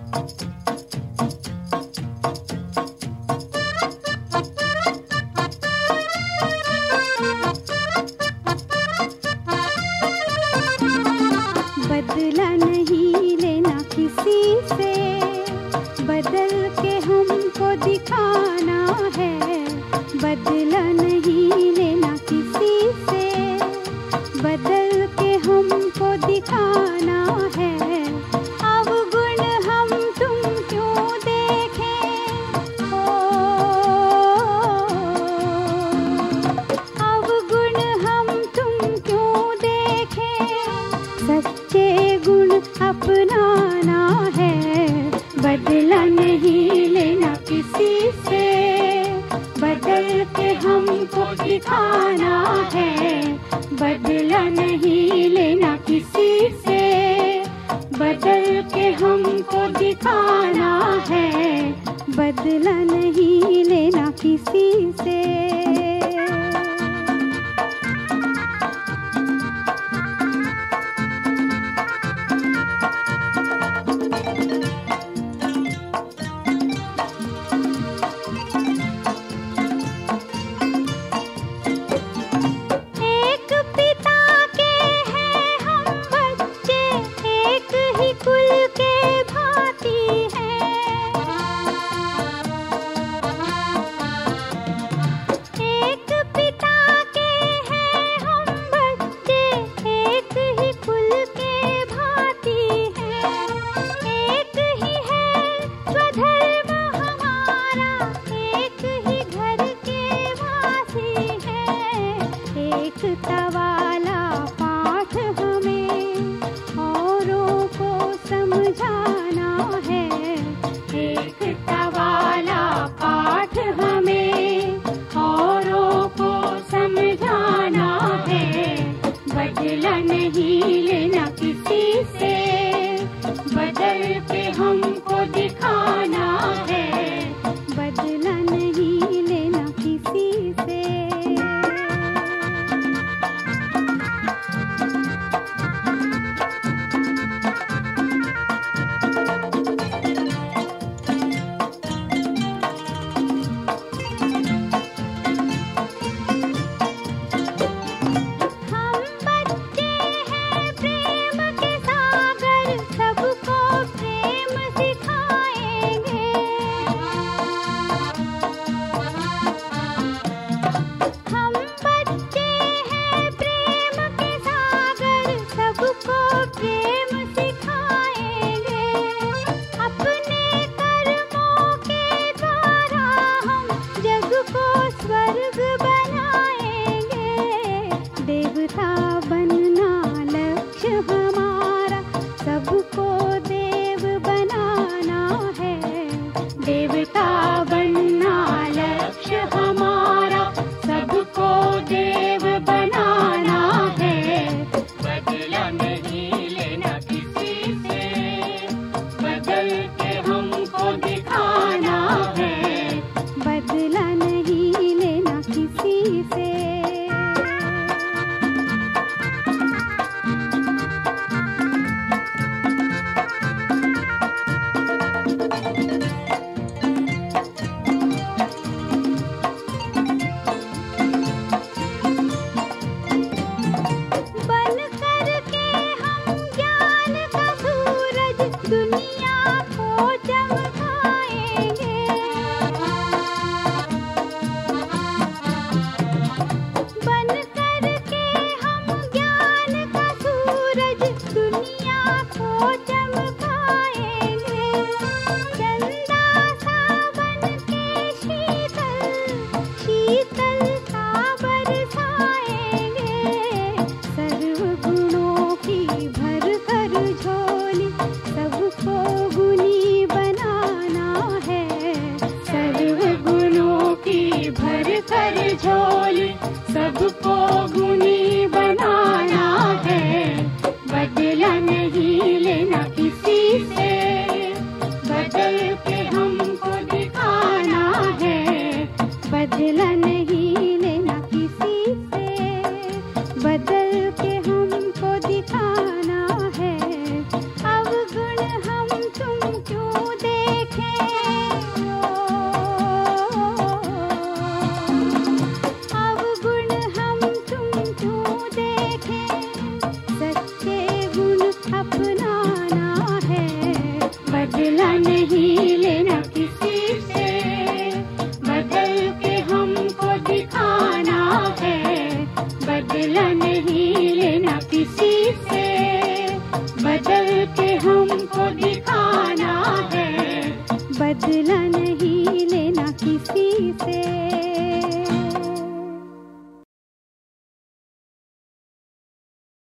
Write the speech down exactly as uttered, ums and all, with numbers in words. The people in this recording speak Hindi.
बदला नहीं लेना किसी से, बदल के हमको दिखाना है। बदला नहीं लेना किसी से, बदल के हमको दिखाना है। अवगुण हम तुम क्यों देखें, ओ अवगुण हम तुम क्यों देखें, सच्चे गुण अपनाना है। बदला नहीं लेना किसी से, बदल के हमको दिखाना है। बदला नहीं लेना किसी से, बदल के हमको दिखाना है। बदला नहीं लेना किसी से। एकता वाला पाठ हमें औरों को समझाना है। एकता वाला पाठ हमें औरों को समझाना है। बदला नहीं लेना किसी से, बदल के हमको दिखाना है। बदला नहीं लेना किसी से। देवता बनना लक्ष्य हमारा, सबको देव बनाना है। देवता बनना लक्ष्य हमारा, सबको देव बनाना है। बदला नहीं